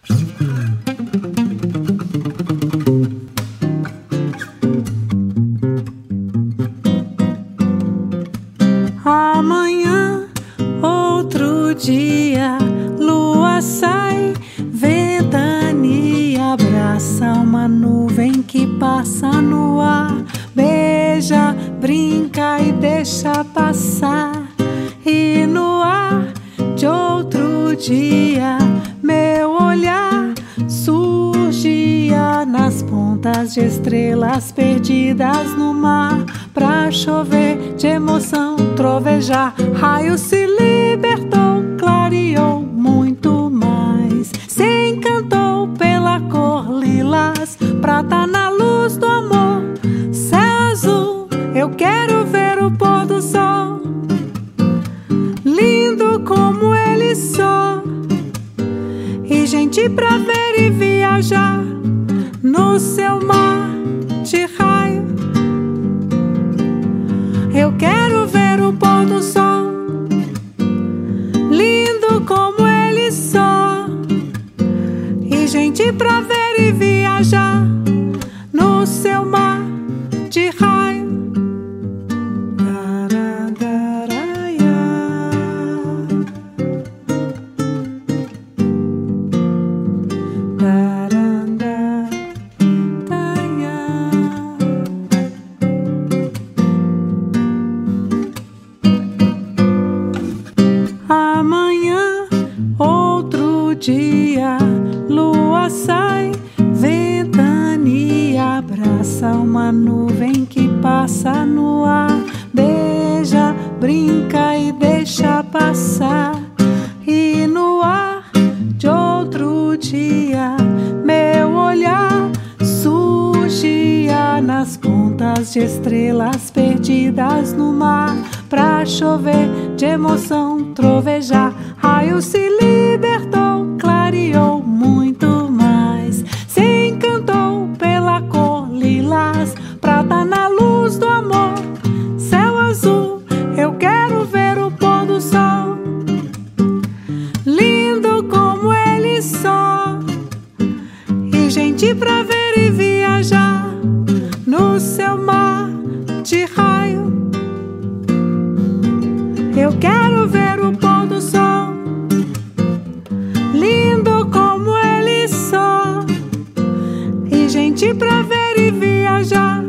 Amanhã, outro dia, lua sai, ventania abraça uma nuvem que passa no ar, beija, brinca e deixa passar. E no ar de outro dia, meu olhar surgia nas pontas de estrelas perdidas no mar, pra chover de emoção, trovejar, raio se libertou, clareou muito mais, se encantou pela cor lilás, prata na luz do amor, céu azul, eu quero ver o pôr do sol, lindo como ele só, e gente pra ver e viajar no seu mar de raio. Eu quero ver o pôr do sol, lindo como ele só, e gente pra ver e viajar no seu mar de raio. Amanhã, outro dia, lua sai, ventania abraça uma nuvem que passa no ar, beija, brinca e deixa passar. E no ar de outro dia, meu olhar surgia nas pontas de estrelas perdidas no mar, pra chover de emoção, trovejar, raio se libertou, clareou muito mais, se encantou pela cor lilás, prata na luz do amor, céu azul, eu quero ver o pôr do sol, lindo como ele só, e gente pra ver e viajar no seu mar de raio. Eu quero ver o pôr do sol, lindo como ele só, e gente pra ver e viajar